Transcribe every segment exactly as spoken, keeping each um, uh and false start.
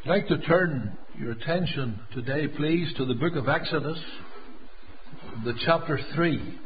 I'd like to turn your attention today, please, to the book of Exodus, the chapter three.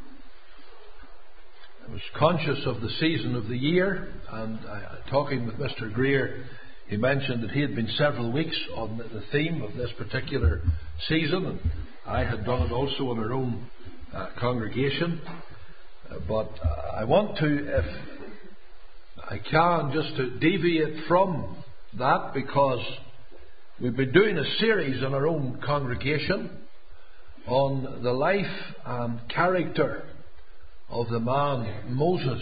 I was conscious of the season of the year, and uh, talking with Mister Greer, he mentioned that he had been several weeks on the theme of this particular season, and I had done it also in our own uh, congregation. Uh, but uh, I want to, if I can, just to deviate from that, because we've been doing a series in our own congregation on the life and character of the man Moses.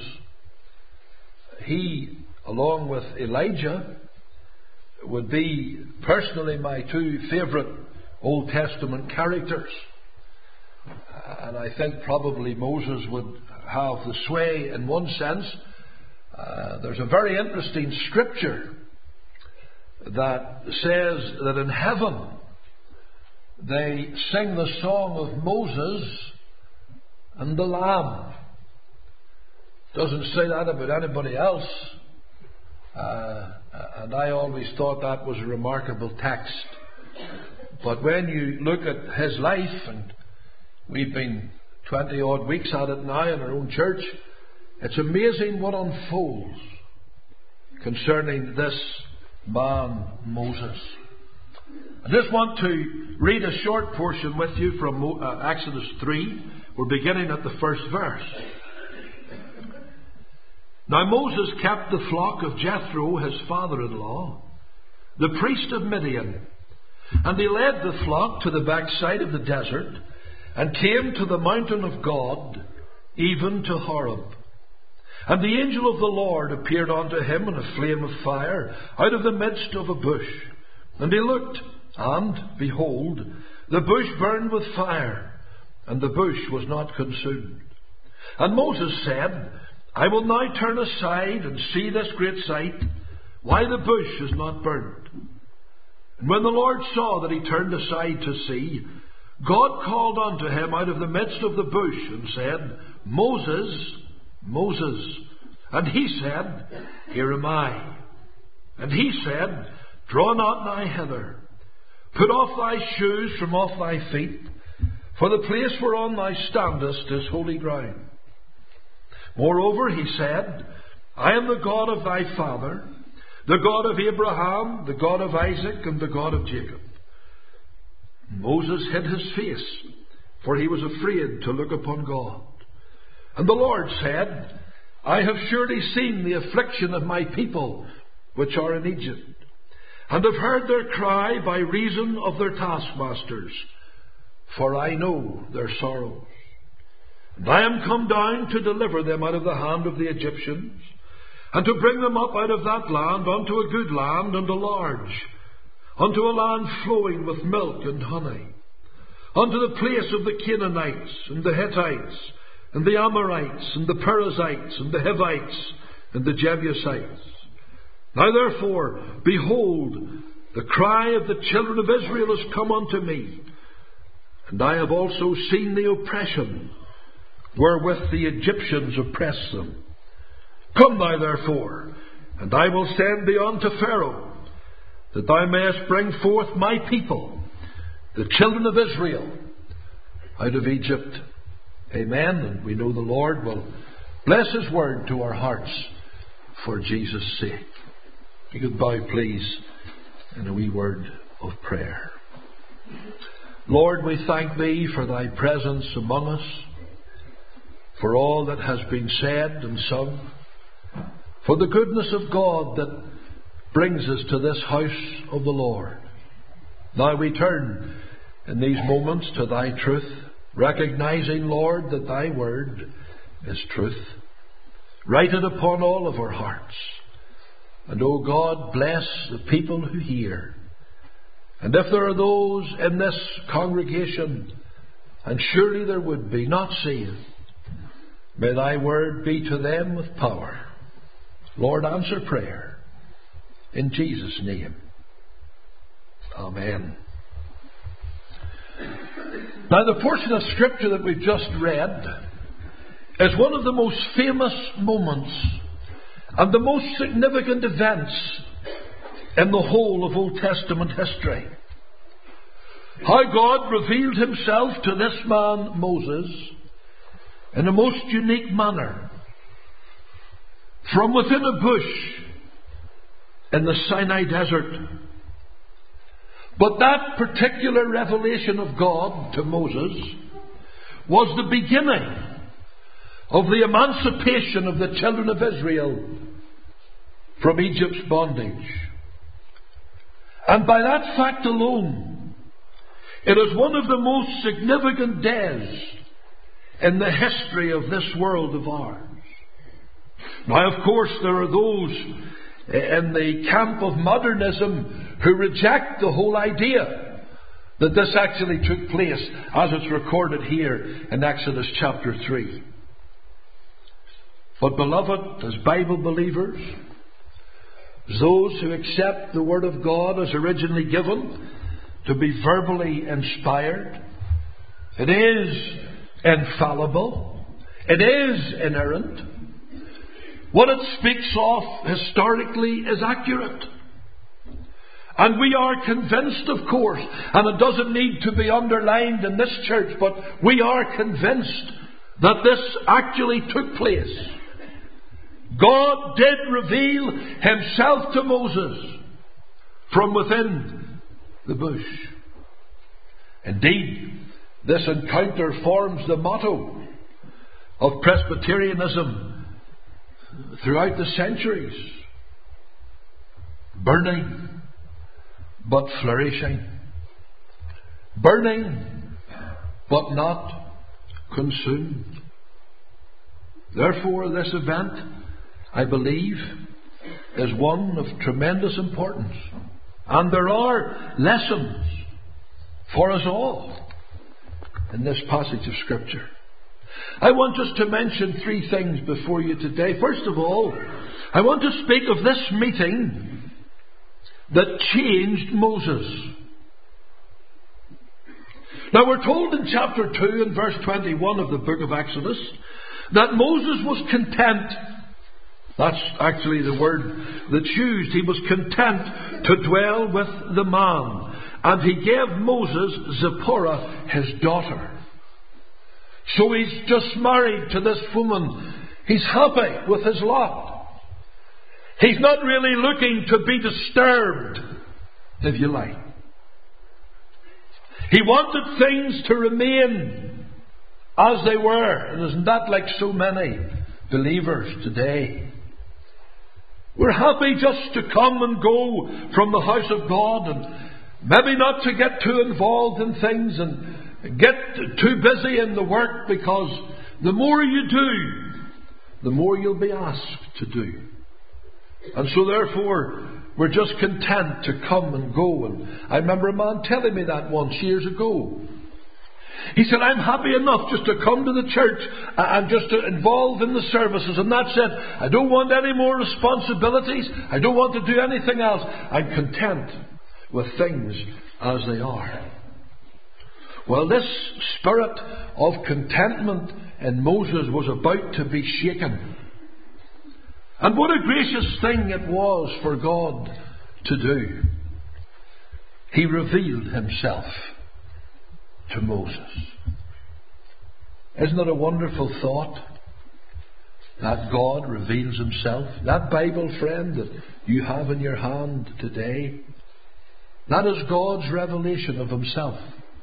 He, along with Elijah, would be personally my two favourite Old Testament characters. And I think probably Moses would have the sway in one sense. Uh, there's a very interesting scripture that says that in heaven they sing the song of Moses and the Lamb. Doesn't say that about anybody else. Uh, and I always thought that was a remarkable text. But when you look at his life, and we've been twenty odd weeks at it now in our own church, it's amazing what unfolds concerning this man Moses. I just want to read a short portion with you from uh, Exodus three. We're beginning at the first verse. Now Moses kept the flock of Jethro, his father-in-law, the priest of Midian, and he led the flock to the backside of the desert, and came to the mountain of God, even to Horeb. And the angel of the Lord appeared unto him in a flame of fire out of the midst of a bush. And he looked, and, behold, the bush burned with fire, and the bush was not consumed. And Moses said, I will now turn aside and see this great sight, why the bush is not burned. And when the Lord saw that he turned aside to see, God called unto him out of the midst of the bush, and said, Moses, Moses. And he said, Here am I. And he said, Draw not nigh hither. Put off thy shoes from off thy feet, for the place whereon thou standest is holy ground. Moreover, he said, I am the God of thy father, the God of Abraham, the God of Isaac, and the God of Jacob. Moses hid his face, for he was afraid to look upon God. And the Lord said, I have surely seen the affliction of my people which are in Egypt, and have heard their cry by reason of their taskmasters, for I know their sorrows. And I am come down to deliver them out of the hand of the Egyptians, and to bring them up out of that land unto a good land and a large, unto a land flowing with milk and honey, unto the place of the Canaanites and the Hittites, and the Amorites, and the Perizzites, and the Hivites, and the Jebusites. Now therefore, behold, the cry of the children of Israel has come unto me, and I have also seen the oppression wherewith the Egyptians oppress them. Come thou therefore, and I will send thee unto Pharaoh, that thou mayest bring forth my people, the children of Israel, out of Egypt. Amen. And we know the Lord will bless His word to our hearts for Jesus' sake. You could bow, please, in a wee word of prayer. Lord, we thank Thee for Thy presence among us, for all that has been said and sung, for the goodness of God that brings us to this house of the Lord. Now we turn in these moments to Thy truth, recognizing, Lord, that Thy word is truth. Write it upon all of our hearts. And, O God, bless the people who hear. And if there are those in this congregation, and surely there would be, not saved, may Thy word be to them with power. Lord, answer prayer. In Jesus' name. Amen. Now, the portion of Scripture that we've just read is one of the most famous moments and the most significant events in the whole of Old Testament history. How God revealed himself to this man, Moses, in a most unique manner. From within a bush in the Sinai desert. But that particular revelation of God to Moses was the beginning of the emancipation of the children of Israel from Egypt's bondage. And by that fact alone, it is one of the most significant days in the history of this world of ours. Now, of course, there are those in the camp of modernism who reject the whole idea that this actually took place as it's recorded here in Exodus chapter three. But beloved, as Bible believers, those who accept the Word of God as originally given to be verbally inspired, it is infallible, it is inerrant. What it speaks of historically is accurate. And we are convinced, of course, and it doesn't need to be underlined in this church, but we are convinced that this actually took place. God did reveal himself to Moses from within the bush. Indeed, this encounter forms the motto of Presbyterianism throughout the centuries. Burning, but flourishing. Burning, but not consumed. Therefore, this event, I believe, is one of tremendous importance. And there are lessons for us all in this passage of Scripture. I want us to mention three things before you today. First of all, I want to speak of this meeting that changed Moses. Now, we're told in chapter two and verse twenty-one of the book of Exodus that Moses was content. That's actually the word that's used. He was content to dwell with the man. And he gave Moses Zipporah, his daughter. So he's just married to this woman. He's happy with his lot. He's not really looking to be disturbed, if you like. He wanted things to remain as they were. And isn't that like so many believers today? We're happy just to come and go from the house of God and maybe not to get too involved in things and get too busy in the work, because the more you do, the more you'll be asked to do. And so therefore, we're just content to come and go. And I remember a man telling me that once years ago. He said, I'm happy enough just to come to the church and just to involve in the services. And that's it. I don't want any more responsibilities. I don't want to do anything else. I'm content with things as they are. Well, this spirit of contentment in Moses was about to be shaken. And what a gracious thing it was for God to do. He revealed himself to Moses. Isn't it a wonderful thought that God reveals himself? That Bible, friend, that you have in your hand today, that is God's revelation of himself.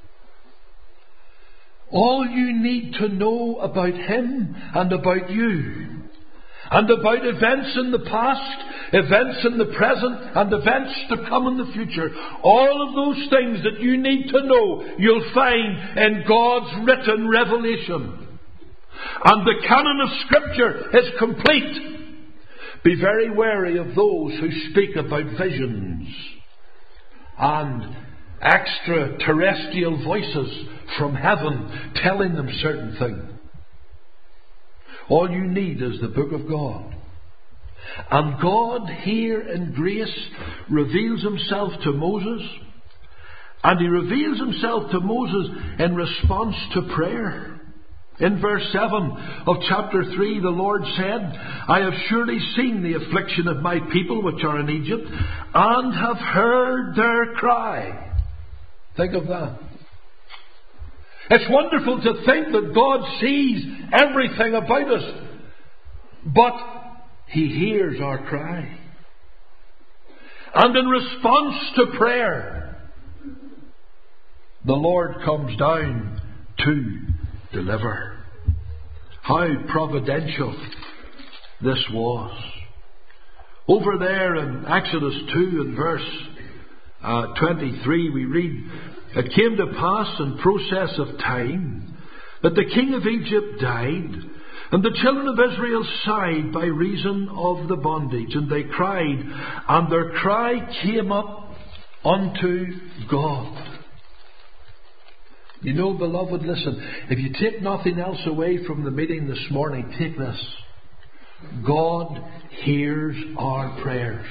All you need to know about him and about you, and about events in the past, events in the present, and events to come in the future, all of those things that you need to know, you'll find in God's written revelation. And the canon of Scripture is complete. Be very wary of those who speak about visions and extraterrestrial voices from heaven telling them certain things. All you need is the book of God. And God here in grace reveals himself to Moses. And he reveals himself to Moses in response to prayer. In verse seven of chapter three, the Lord said, I have surely seen the affliction of my people which are in Egypt, and have heard their cry. Think of that. It's wonderful to think that God sees everything about us, but He hears our cry. And in response to prayer, the Lord comes down to deliver. How providential this was. Over there in Exodus two and verse uh, twenty-three, we read, it came to pass in process of time that the king of Egypt died, and the children of Israel sighed by reason of the bondage, and they cried, and their cry came up unto God. You know, beloved, listen, if you take nothing else away from the meeting this morning, take this. God hears our prayers.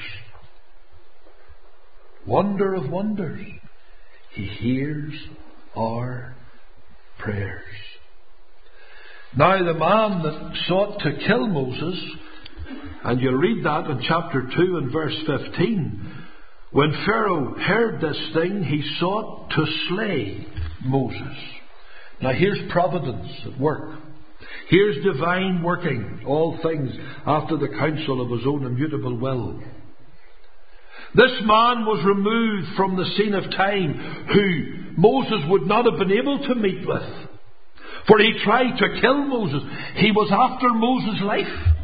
Wonder of wonders. He hears our prayers. Now the man that sought to kill Moses, and you read that in chapter two and verse fifteen, when Pharaoh heard this thing, he sought to slay Moses. Now here's providence at work. Here's divine working all things after the counsel of His own immutable will. This man was removed from the scene of time who Moses would not have been able to meet with. For he tried to kill Moses. He was after Moses' life.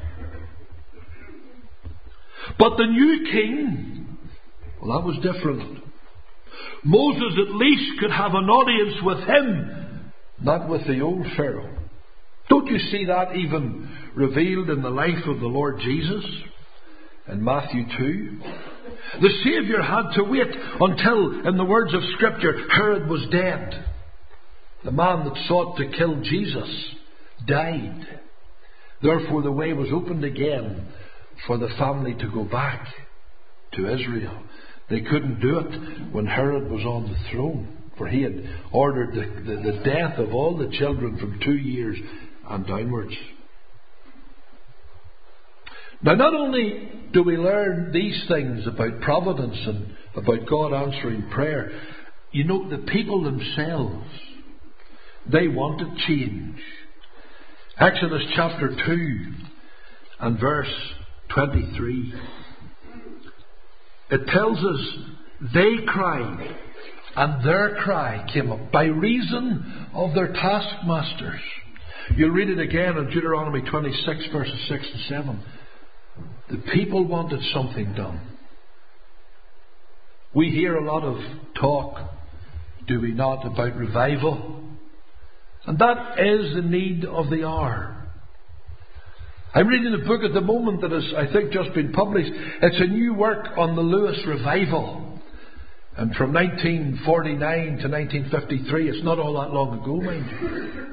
But the new king, well, that was different. Moses at least could have an audience with him, not with the old Pharaoh. Don't you see that even revealed in the life of the Lord Jesus in Matthew two? The Saviour had to wait until, in the words of Scripture, Herod was dead. The man that sought to kill Jesus died. Therefore the way was opened again for the family to go back to Israel. They couldn't do it when Herod was on the throne, for he had ordered the, the, the death of all the children from two years and downwards. Now, not only do we learn these things about providence and about God answering prayer, you know, the people themselves, they wanted change. Exodus chapter two and verse twenty-three. It tells us they cried, and their cry came up by reason of their taskmasters. You'll read it again in Deuteronomy twenty-six verses six and seven. The people wanted something done. We hear a lot of talk, do we not, about revival? And that is the need of the hour. I'm reading a book at the moment that has, I think, just been published. It's a new work on the Lewis Revival. And from nineteen forty-nine to nineteen fifty-three, it's not all that long ago, mind you.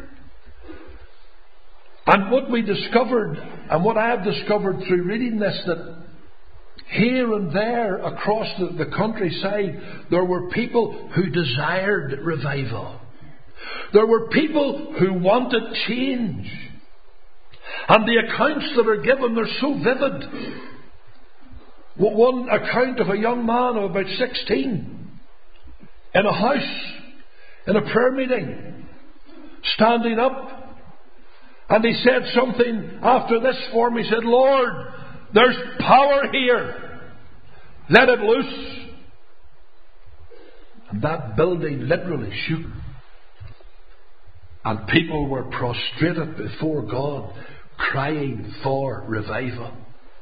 And what we discovered, and what I have discovered through reading this, that here and there across the, the countryside, there were people who desired revival. There were people who wanted change. And the accounts that are given, they're so vivid. One account of a young man of about sixteen in a house, in a prayer meeting, standing up. And he said something after this form. He said, Lord, there's power here. Let it loose. And that building literally shook. And people were prostrated before God, crying for revival.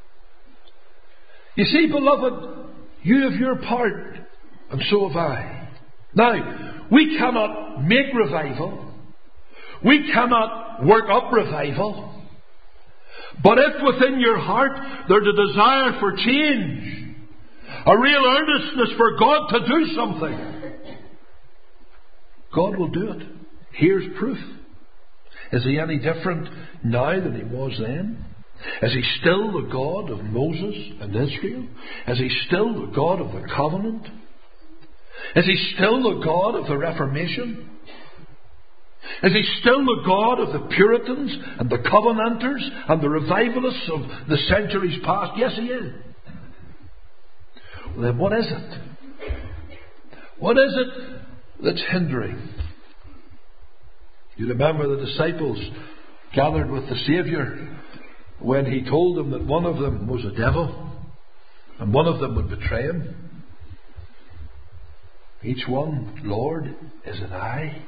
You see, beloved, you have your part, and so have I. Now, we cannot make revival. We cannot work up revival. But if within your heart there's a desire for change, a real earnestness for God to do something, God will do it. Here's proof. Is He any different now than He was then? Is He still the God of Moses and Israel? Is He still the God of the covenant? Is He still the God of the Reformation? Is he still the God of the Puritans and the Covenanters and the revivalists of the centuries past? Yes, he is. Well, then what is it? What is it that's hindering? You remember the disciples gathered with the Saviour when he told them that one of them was a devil and one of them would betray him. Each one, Lord, is it I?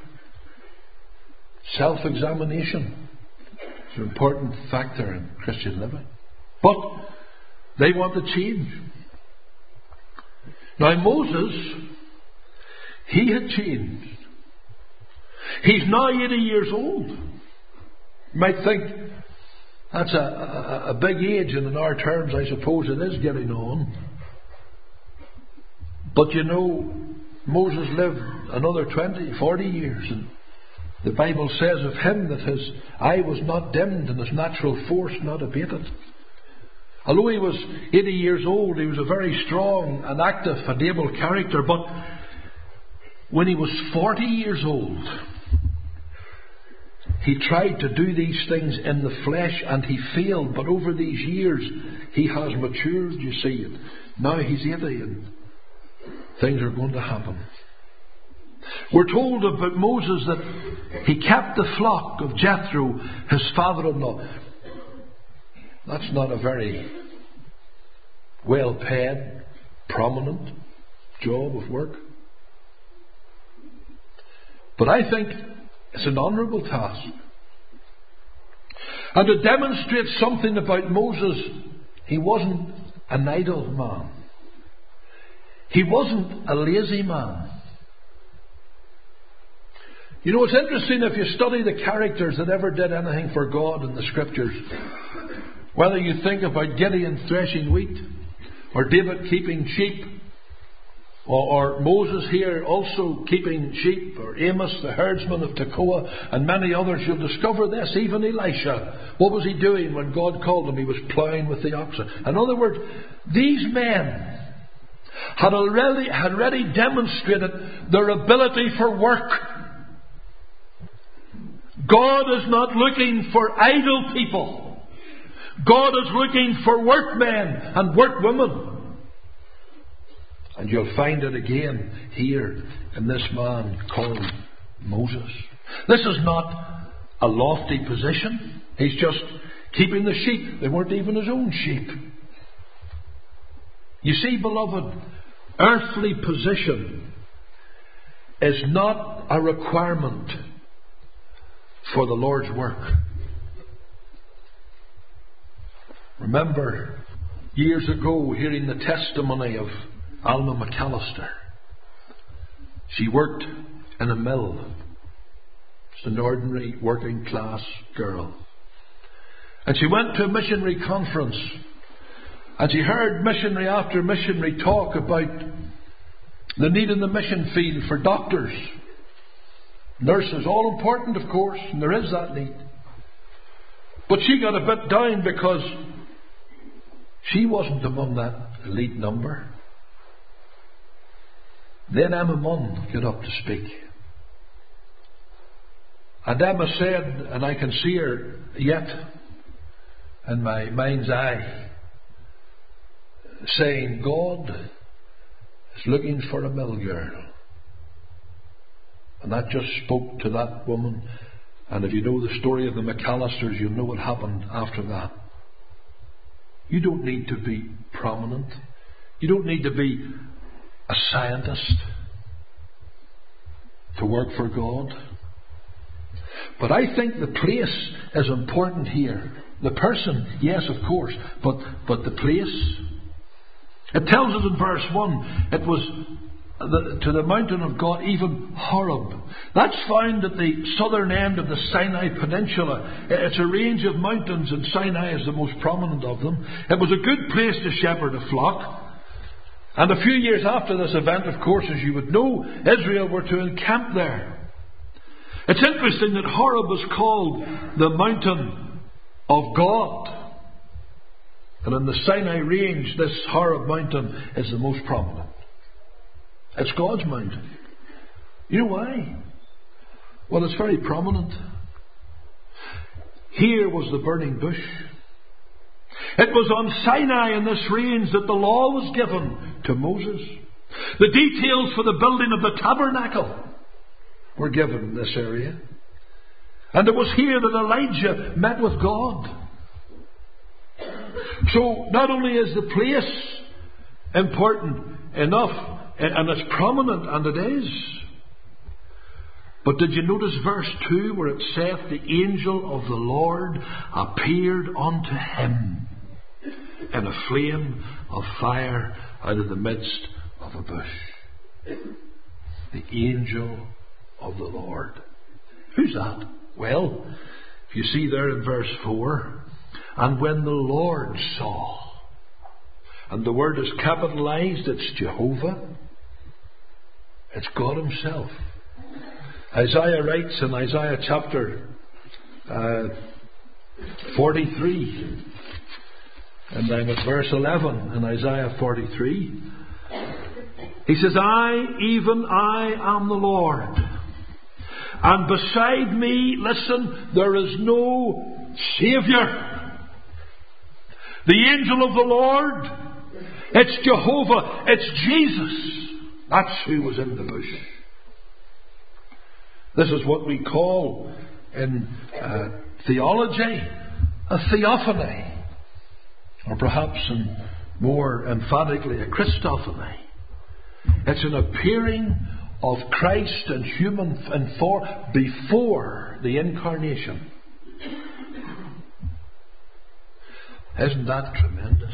Self-examination is an important factor in Christian living. But they want to change. Now Moses, he had changed. He's now eighty years old. You might think that's a, a, a big age, and in our terms I suppose it is getting on. But you know, Moses lived another twenty, forty years, and the Bible says of him that his eye was not dimmed and his natural force not abated. Although he was eighty years old, he was a very strong and active and able character. But when he was forty years old, he tried to do these things in the flesh and he failed. But over these years, he has matured, you see. And now he's eighty and things are going to happen. We're told about Moses that he kept the flock of Jethro, his father-in-law. That's not a very well-paid, prominent job of work. But I think it's an honourable task. And to demonstrate something about Moses, he wasn't an idle man. He wasn't a lazy man. You know, it's interesting if you study the characters that ever did anything for God in the Scriptures. Whether you think about Gideon threshing wheat, or David keeping sheep, or, or Moses here also keeping sheep, or Amos the herdsman of Tekoa, and many others, you'll discover this. Even Elisha, what was he doing when God called him? He was ploughing with the oxen. In other words, these men had already, had already demonstrated their ability for work. God is not looking for idle people. God is looking for workmen and workwomen. And you'll find it again here in this man called Moses. This is not a lofty position. He's just keeping the sheep. They weren't even his own sheep. You see, beloved, earthly position is not a requirement for the Lord's work. Remember years ago hearing the testimony of Alma McAllister. She worked in a mill. Just an ordinary working class girl. And she went to a missionary conference. And she heard missionary after missionary talk about the need in the mission field for doctors, nurses, all important of course, and there is that need. But she got a bit down because she wasn't among that elite number. Then Emma Munn got up to speak. And Emma said, and I can see her yet in my mind's eye, saying, God is looking for a mill girl. And that just spoke to that woman. And if you know the story of the McAllisters, you'll know what happened after that. You don't need to be prominent. You don't need to be a scientist to work for God. But I think the place is important here. The person, yes, of course, but, but the place. It tells us in verse one, it was the, to the mountain of God, even Horeb. That's found at the southern end of the Sinai Peninsula. It's a range of mountains, and Sinai is the most prominent of them. It was a good place to shepherd a flock. And a few years after this event, of course, as you would know, Israel were to encamp there. It's interesting that Horeb was called the mountain of God. And in the Sinai range, this Horeb mountain is the most prominent. It's God's mountain. You know why? Well, it's very prominent. Here was the burning bush. It was on Sinai in this range that the law was given to Moses. The details for the building of the tabernacle were given in this area. And it was here that Elijah met with God. So not only is the place important enough, and it's prominent, and it is, but did you notice verse two where it saith, the angel of the Lord appeared unto him in a flame of fire out of the midst of a bush. The angel of the Lord. Who's that? Well, if you see there in verse four, and when the Lord saw, and the word is capitalized, it's Jehovah, it's God Himself. Isaiah writes in Isaiah chapter uh, forty-three, and I'm at verse eleven in Isaiah forty-three. He says, I, even I, am the Lord, and beside me, listen, there is no Saviour. The angel of the Lord, it's Jehovah, it's Jesus. That's who was in the bush. This is what we call in uh, theology a theophany, or perhaps in more emphatically a Christophany. It's an appearing of Christ in human and for before the incarnation. Isn't that tremendous?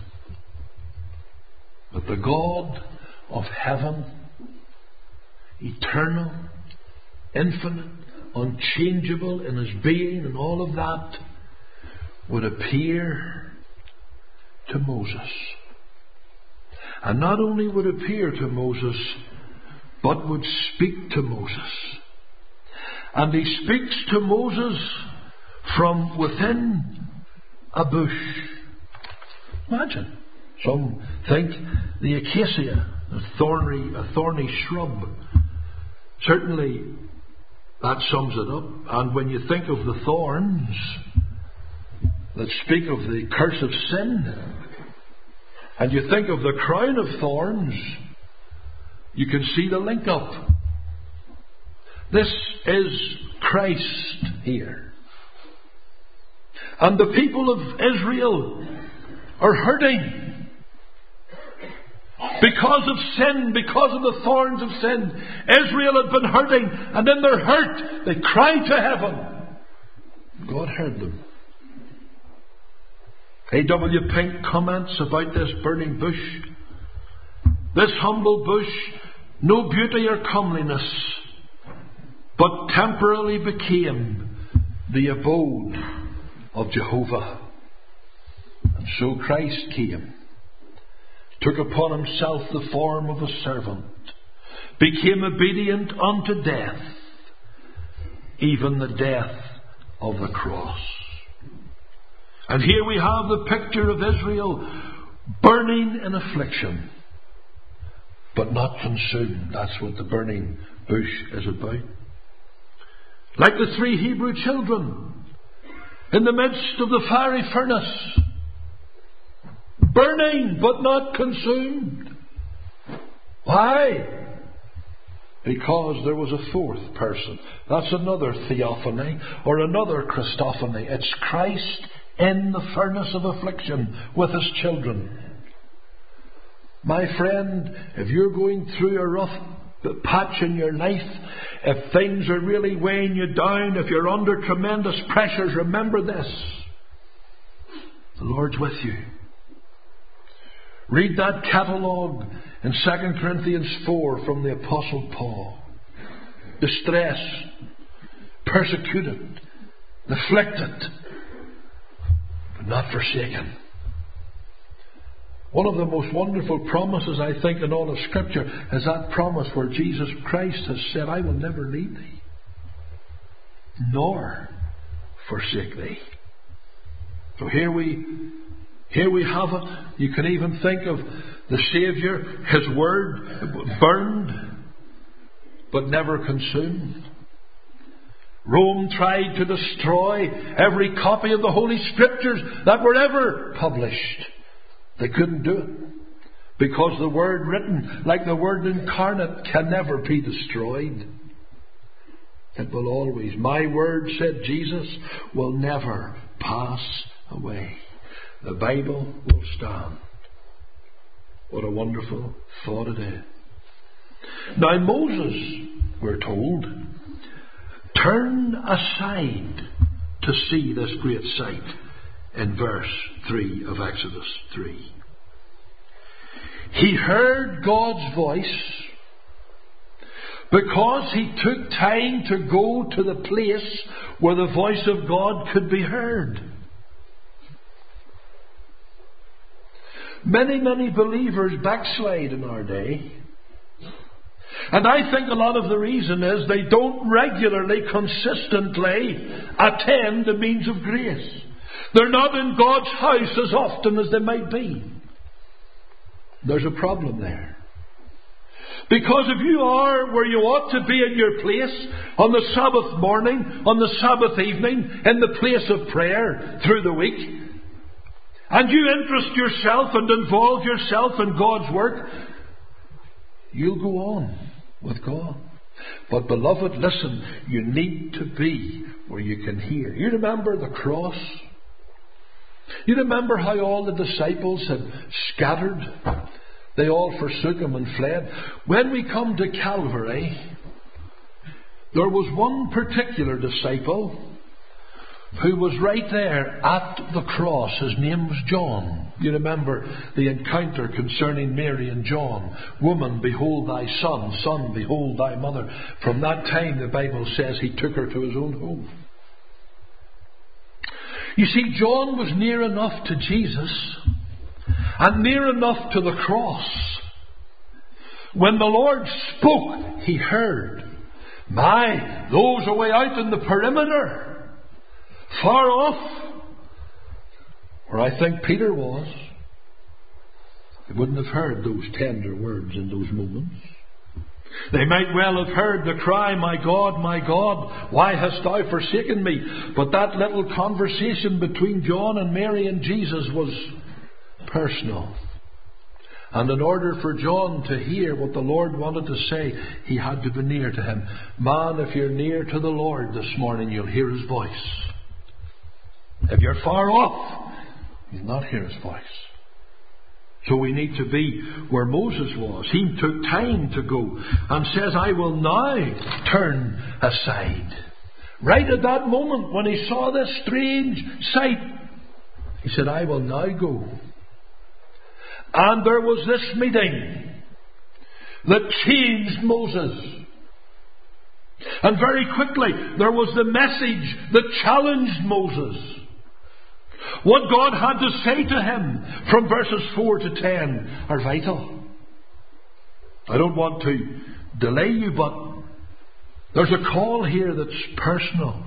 That the God of heaven, eternal, infinite, unchangeable in His being and all of that, would appear to Moses. And not only would appear to Moses, but would speak to Moses. And He speaks to Moses from within a bush. Imagine. Some think the acacia, a thorny, a thorny shrub. Certainly that sums it up. And when you think of the thorns that speak of the curse of sin, and you think of the crown of thorns, you can see the link up. This is Christ here. And the people of Israel are hurting because of sin, because of the thorns of sin. Israel had been hurting, and in their hurt they cried to heaven. God heard them. A W Pink comments about this burning bush. This humble bush, no beauty or comeliness, but temporarily became the abode of Jehovah. And so Christ came, took upon Himself the form of a servant, became obedient unto death, even the death of the cross. And here we have the picture of Israel burning in affliction, but not consumed. That's what the burning bush is about. Like the three Hebrew children in the midst of the fiery furnace, burning but not consumed. Why? Because there was a fourth person. That's another theophany or another Christophany. It's Christ in the furnace of affliction with His children. My friend, if you're going through a rough patch in your life, if things are really weighing you down, if you're under tremendous pressures, remember this: the Lord's with you. Read that catalogue in Second Corinthians four from the Apostle Paul. Distressed, persecuted, afflicted, but not forsaken. One of the most wonderful promises, I think, in all of Scripture is that promise where Jesus Christ has said, I will never leave thee, nor forsake thee. So here we Here we have it. You can even think of the Saviour, His Word, burned but never consumed. Rome tried to destroy every copy of the Holy Scriptures that were ever published. They couldn't do it, because the Word written, like the Word incarnate, can never be destroyed. It will always. My word, said Jesus, will never pass away. The Bible will stand. What a wonderful thought it is. Now Moses, we're told, turned aside to see this great sight in verse three of Exodus three. He heard God's voice because he took time to go to the place where the voice of God could be heard. Many, many believers backslide in our day. And I think a lot of the reason is they don't regularly, consistently attend the means of grace. They're not in God's house as often as they might be. There's a problem there. Because if you are where you ought to be in your place, on the Sabbath morning, on the Sabbath evening, in the place of prayer through the week, and you interest yourself and involve yourself in God's work, you'll go on with God. But beloved, listen, you need to be where you can hear. You remember the cross? You remember how all the disciples had scattered? They all forsook him and fled. When we come to Calvary, there was one particular disciple who was right there at the cross. His name was John. You remember the encounter concerning Mary and John. Woman, behold thy son. Son, behold thy mother. From that time, the Bible says, he took her to his own home. You see, John was near enough to Jesus and near enough to the cross. When the Lord spoke, he heard. My, those away out in the perimeter, far off, where I think Peter was, they wouldn't have heard those tender words in those moments. They might well have heard the cry, my God, my God, why hast thou forsaken me? But that little conversation between John and Mary and Jesus was personal. And in order for John to hear what the Lord wanted to say, he had to be near to him. Man, if you're near to the Lord this morning, you'll hear his voice. If you're far off, you'll not hear his voice. So we need to be where Moses was. He took time to go and says, I will now turn aside. Right at that moment when he saw this strange sight, he said, I will now go. And there was this meeting that changed Moses. And very quickly there was the message that challenged Moses. What God had to say to him from verses four to ten are vital. I don't want to delay you, but there's a call here that's personal.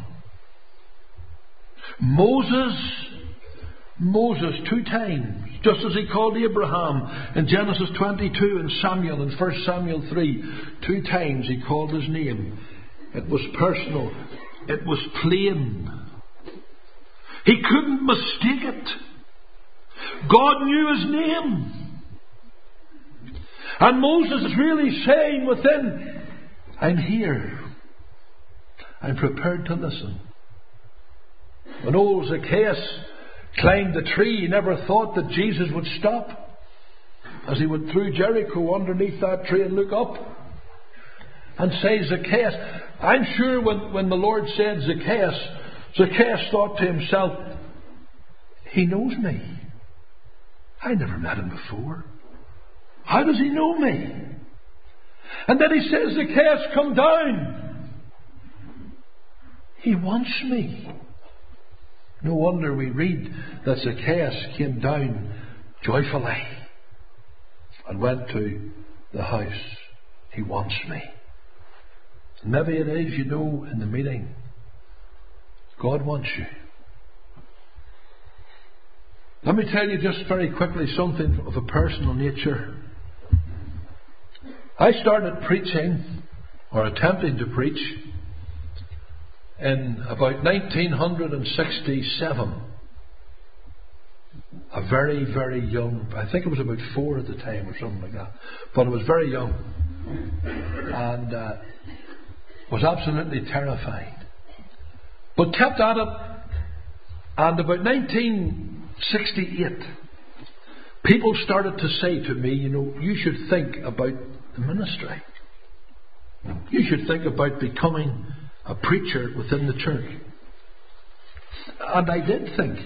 Moses, Moses two times, just as he called Abraham in Genesis twenty-two and Samuel in First Samuel three, two times he called his name. It was personal. It was plain. He couldn't mistake it. God knew his name. And Moses is really saying within, I'm here. I'm prepared to listen. When old Zacchaeus climbed the tree, he never thought that Jesus would stop as he went through Jericho underneath that tree and look up and say, Zacchaeus. I'm sure when, when the Lord said Zacchaeus, Zacchaeus thought to himself, he knows me. I never met him before. How does he know me? And then he says, Zacchaeus, come down. He wants me. No wonder we read that Zacchaeus came down joyfully and went to the house. He wants me. And maybe it is, you know, in the meeting. God wants you. Let me tell you just very quickly something of a personal nature. I started preaching, or attempting to preach, in about nineteen sixty-seven. A very, very young, I think it was about four at the time or something like that. But I was very young. And uh, was absolutely terrified. But kept at it. And about nineteen sixty-eight, people started to say to me, you know, you should think about the ministry. You should think about becoming a preacher within the church. And I did think.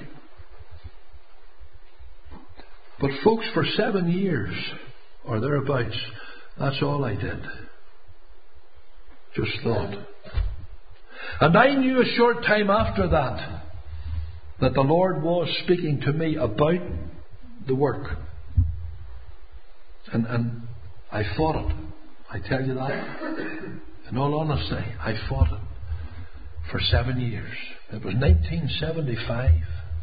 But folks, for seven years or thereabouts, that's all I did. Just thought. And I knew a short time after that that the Lord was speaking to me about the work. And, and I fought it. I tell you that. In all honesty, I fought it for seven years. It was nineteen seventy-five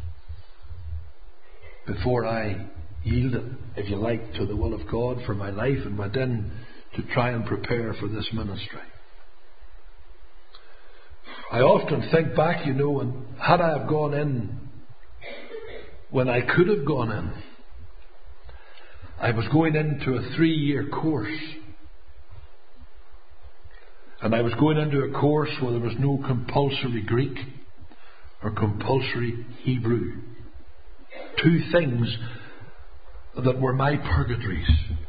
before I yielded, if you like, to the will of God for my life and went in to try and prepare for this ministry. I often think back, you know, and had I have gone in when I could have gone in, I was going into a three-year course. And I was going into a course where there was no compulsory Greek or compulsory Hebrew. Two things that were my purgatories.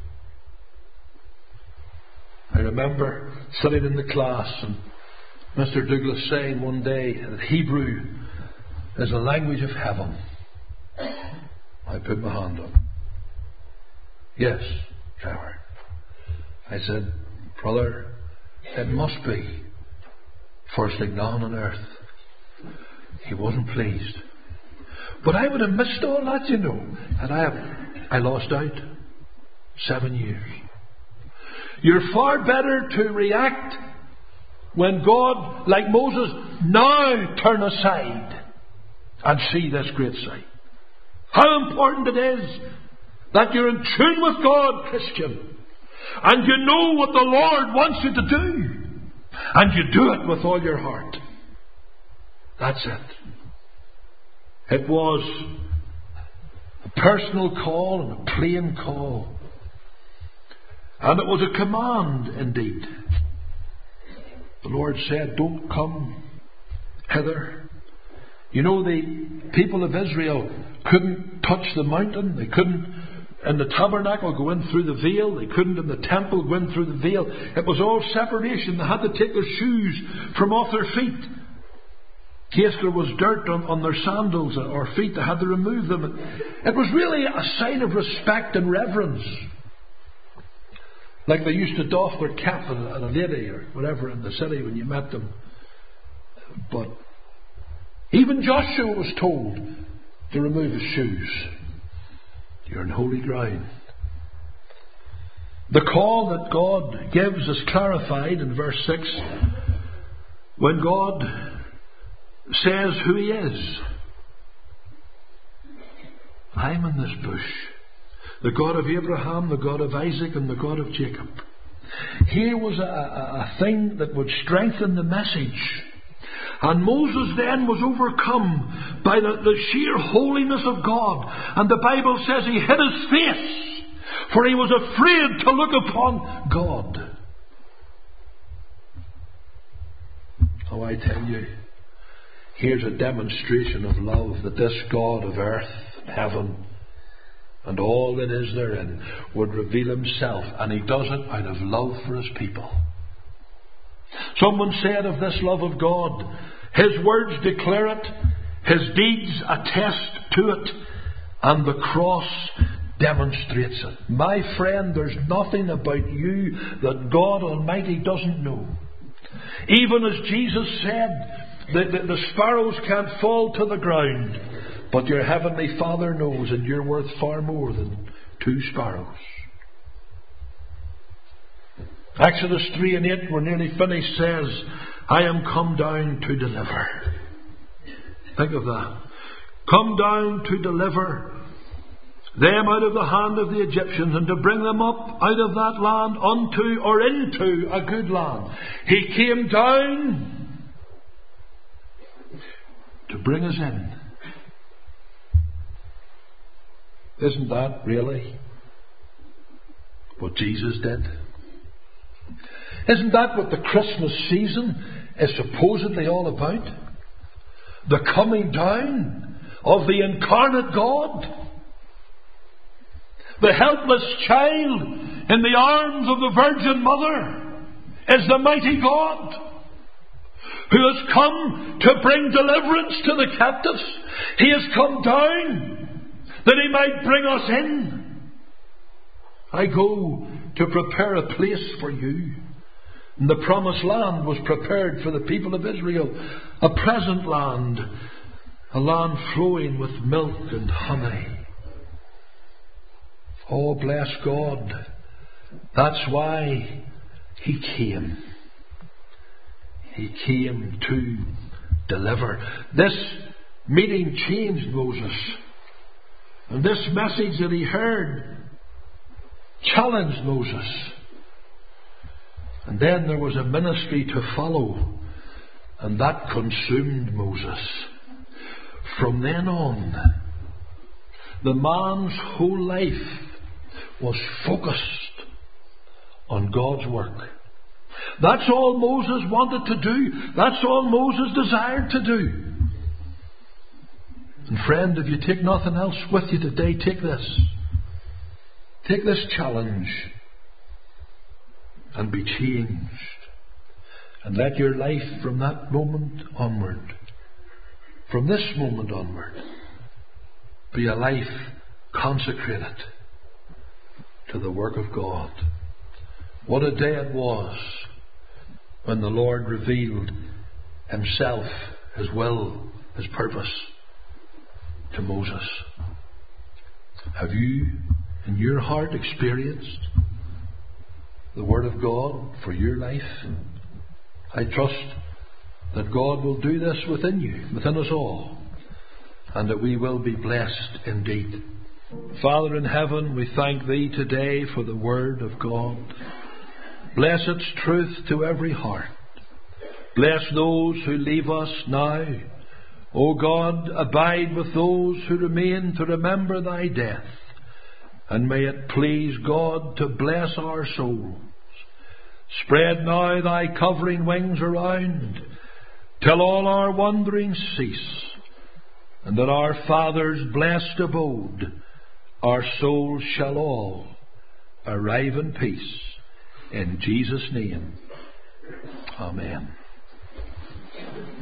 I remember sitting in the class and Mister Douglas saying one day that Hebrew is a language of heaven. I put my hand up. Yes, Trevor. I said, brother, it must be first thing down on earth. He wasn't pleased. But I would have missed all that, you know. And I have, I lost out. Seven years. You're far better to react when God, like Moses, now turn aside and see this great sight. How important it is that you're in tune with God, Christian. And you know what the Lord wants you to do. And you do it with all your heart. That's it. It was a personal call and a plain call. And it was a command indeed. The Lord said, don't come hither. You know, the people of Israel couldn't touch the mountain. They couldn't in the tabernacle go in through the veil. They couldn't in the temple go in through the veil. It was all separation. They had to take their shoes from off their feet. In case there was dirt on, on their sandals or feet, they had to remove them. It was really a sign of respect and reverence. Like they used to doff their cap at a lady or whatever in the city when you met them. But even Joshua was told to remove his shoes. You're in holy ground. The call that God gives is clarified in verse six when God says who He is. I'm in this bush. The God of Abraham, the God of Isaac, and the God of Jacob. Here was a, a, a thing that would strengthen the message. And Moses then was overcome by the, the sheer holiness of God. And the Bible says he hid his face, for he was afraid to look upon God. Oh, I tell you, here's a demonstration of love that this God of earth, heaven, and all that is therein would reveal Himself. And He does it out of love for His people. Someone said of this love of God, His words declare it, His deeds attest to it, and the cross demonstrates it. My friend, there's nothing about you that God Almighty doesn't know. Even as Jesus said, the, the, the sparrows can't fall to the ground, but your heavenly Father knows, and you're worth far more than two sparrows. Exodus three and eight, we're nearly finished, says, I am come down to deliver. Think of that. Come down to deliver them out of the hand of the Egyptians, and to bring them up out of that land unto or into a good land. He came down to bring us in. Isn't that really what Jesus did? Isn't that what the Christmas season is supposedly all about? The coming down of the incarnate God. The helpless child in the arms of the Virgin Mother is the mighty God who has come to bring deliverance to the captives. He has come down that He might bring us in. I go to prepare a place for you. And the promised land was prepared for the people of Israel. A pleasant land, a land flowing with milk and honey. Oh, bless God. That's why He came. He came to deliver. This meeting changed Moses. And this message that he heard challenged Moses. And then there was a ministry to follow. And that consumed Moses. From then on, the man's whole life was focused on God's work. That's all Moses wanted to do. That's all Moses desired to do. And friend, if you take nothing else with you today, take this. Take this challenge and be changed. And let your life from that moment onward, from this moment onward, be a life consecrated to the work of God. What a day it was when the Lord revealed Himself, His will, His purpose to Moses. Have you in your heart experienced the Word of God for your life? I trust that God will do this within you, within us all, and that we will be blessed indeed. Father in heaven, we thank Thee today for the Word of God. Bless its truth to every heart. Bless those who leave us now. O God, abide with those who remain to remember Thy death. And may it please God to bless our souls. Spread now Thy covering wings around, till all our wanderings cease, and that our Father's blessed abode, our souls shall all arrive in peace. In Jesus' name, Amen.